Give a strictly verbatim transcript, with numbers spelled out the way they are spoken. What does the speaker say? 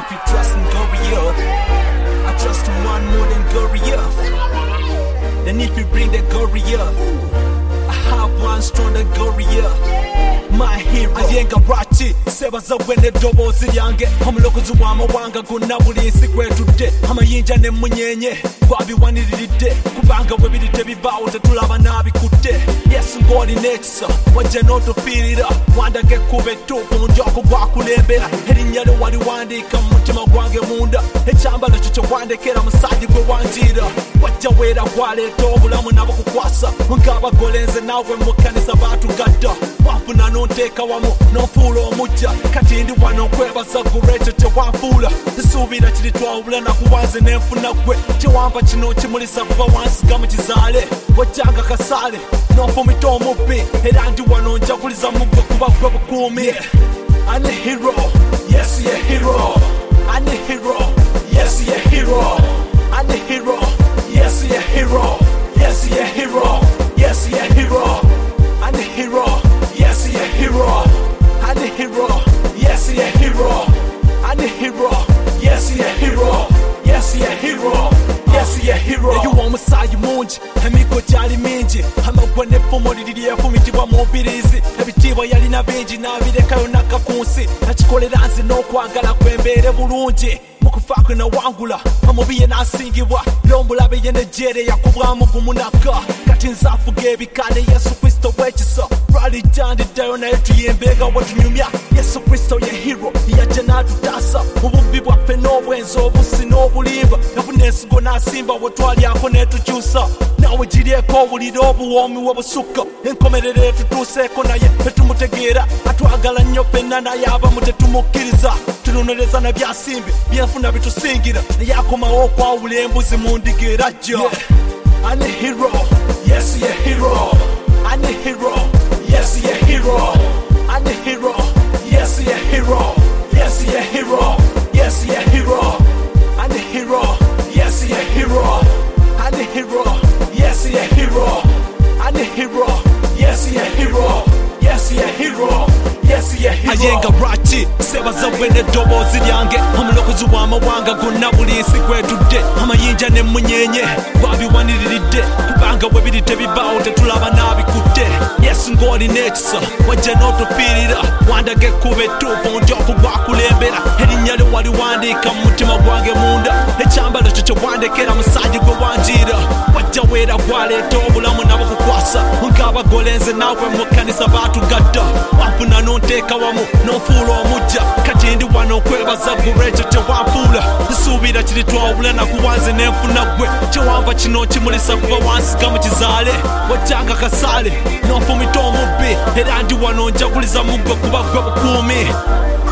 if you trust in Goliath, I trust in one more than Goliath. Then if you bring the Goliath, I have one stronger Goliath. My hero ayenga rachi sebaza wene dobozi lyange omulokozi w'amawanga gonna buli nsi kwetudde amayinja ne munyenye gwabiwaniridde kubanga bwe biri tebibaawo tetulaba n'abikutte yesu ng'oli nekisa wajja n'otufiirira wandaga ekkuba ettuufu njoko gwakulembera erinnya lyo waliwandiika mu mutima gwange munda ekyambalo kyo kye wandekera musaaji gwe wanjiira wajja weera gwaleeta obulamu nabo kukwasa ng'abagole nze naawe mu kkanisa baatugadda wanfuna n'onteeka wamu n'onfuula omujja kati ndi wano nkwebaza gulwa ekyo kye wanfuula nsuubira kiri twawula nakuwanze n'enfuna gwe kyewampa kino kimulisa kuva wansiga mu kizaale wajjanga kasaale n'onfumita omubbi era ndi wano njaguliza mu gwe kuba gwe bukuumi ani hero yes ye hero ani hero yes ye hero ani hero yes ye hero yes ye hero yes ye hero ani hero yes ye hero ani hero yes ye hero ani hero yes ye hero yes ye hero yes ye hero you want musaayi mungi emigo gyali mingi amagwa n'effumu liri lyefumitibwa mu mbiriizi ebitiibwa yalina bingi n'abirekayo nakka ku nsi nakikolera nze n'okwagala kwembeere bulungi mukufaakwe nawangula omubi ye n'asingibwa n'omulabe ye nejjeere yakubwamu gumunaka kati nze afuga ebikale yesu kristo bw'ekisa lwalijjandiddayo naye tuyimbenga wetunyumya yesu kristo ye hero yajja n'atutaasa obubbi bwaffe n'obwenzi obusi n'obulimba nafuna ensigo n'asimba bwe twalyako n'etukyusa nawe giryeko obulira obuwoomi we busukka enkomerero etutuuseeko naye tetumutegeera atwagala nnyo ffenna naye abamu tetumukkiriza tunonereza na byasimbi byenfuna bitusingira naye akomawo okwawula embuzi mu ndiga era jja ani hero yes ye hero ani hero yes ye hero ani hero yes ye hero yes ye hero yes ye hero ani hero yes ye hero ani hero yes ye hero ani hero yes ye hero yes ye hero yes ye hero ayenga rachi sebaza wene dobozi lyange omulokozi w'amawanga gonna buli nsi kwetudde amayinja ne munyenye gwabiwaniriridde kubanga bwe biri tebibaawo tetulaba n'abikutte yesu ng'oli nekisa wajja n'otufiirira wandaga ekkuba ettuufu njoko gwakulembera erinnya lyo waliwandiika mu mutima gwange munda ekyambalo kyo kye wandekera musaaji gwe wanjiira wajja weera gwaleeta obulamu nabo kukwasa ng'abagole nze naawe mu kkanisa baatugadda wanfuna n'onteeka wamu n'onfuula omujja kati ndi wano nkwebaza gulwa ekyo kye wanfuula nsuubira kiri twawula nakuwanze n'enfuna gwe kyewampa kino kimulisa kuva wansiga mu kizaale wajjanga kasaale n'onfumita omubbi era ndi wano njaguliza mu gwe kuba gwe bukuumi